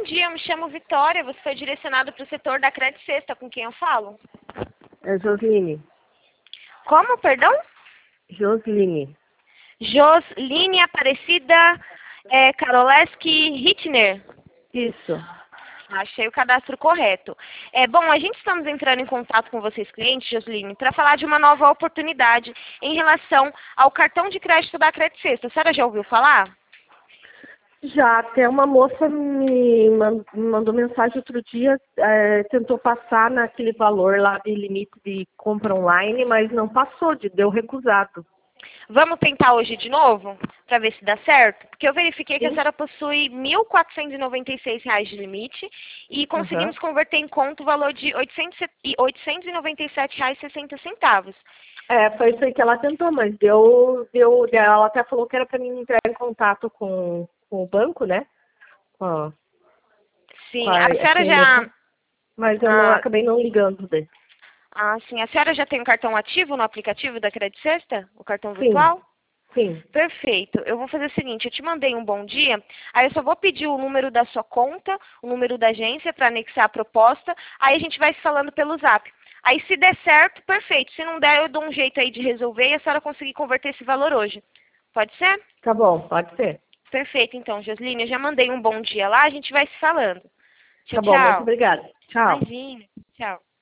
dia, eu me chamo Vitória, você foi direcionado para o setor da Credit Sexta, com quem eu falo? É Josline. Como, perdão? Josline. Josline Aparecida Karoleski Hittner. Isso. Achei o cadastro correto. Bom, a gente estamos entrando em contato com vocês, clientes, Josline, para falar de uma nova oportunidade em relação ao cartão de crédito da Credit Sexta. A senhora já ouviu falar? Já até uma moça me mandou mensagem outro dia, tentou passar naquele valor lá de limite de compra online, mas não passou, deu recusado. Vamos tentar hoje de novo, para ver se dá certo? Porque eu verifiquei que a Sim. senhora possui R$ 1.496 de limite e conseguimos converter em conta o valor de R$ 897,60. Foi isso aí que ela tentou, mas ela até falou que era para mim entrar em contato com o banco, né? Com Sim, a senhora com o meu, já... mas eu Ah, acabei não ligando daí. sim, a senhora já tem um cartão ativo no aplicativo da Credit Sexta? O cartão Sim, virtual? sim. Perfeito. Eu vou fazer o seguinte, eu te mandei um bom dia, aí eu só vou pedir o número da sua conta, o número da agência para anexar a proposta, aí a gente vai se falando pelo Zap. Aí se der certo, perfeito. Se não der, eu dou um jeito aí de resolver e a senhora conseguir converter esse valor hoje. Pode ser? Tá bom, pode ser. Perfeito, então, Josline, eu já mandei um bom dia lá, a gente vai se falando. Tchau, Tá bom, muito tchau. obrigada. Tchau. Imagina. Tchau.